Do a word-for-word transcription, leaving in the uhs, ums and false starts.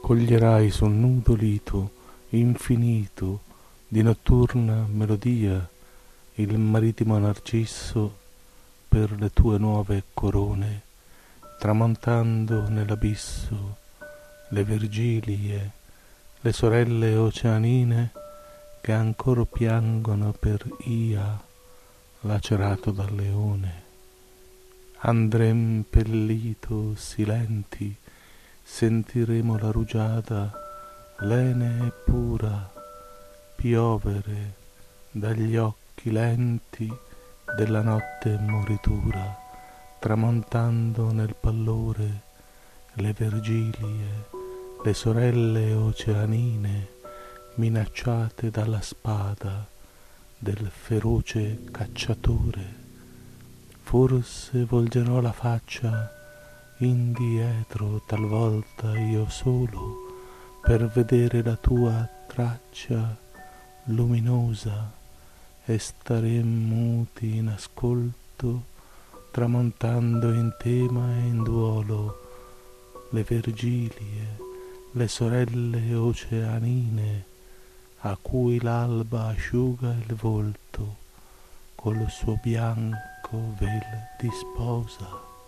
coglierai sul nudo lito infinito di notturna melodia il marittimo narcisso per le tue nuove corone, tramontando nell'abisso le Vergilie, le sorelle oceanine che ancora piangono per Ia lacerato dal leone. Andrem pellito silenti, sentiremo la rugiada lene e pura piovere dagli occhi lenti della notte moritura, tramontando nel pallore le Vergilie, le sorelle oceanine minacciate dalla spada del feroce cacciatore. Forse volgerò la faccia indietro talvolta io solo per vedere la tua traccia luminosa e starem muti in ascolto, tramontando in tema e in duolo le Vergilie, le sorelle oceanine a cui l'alba asciuga il volto col suo bianco vel di sposa.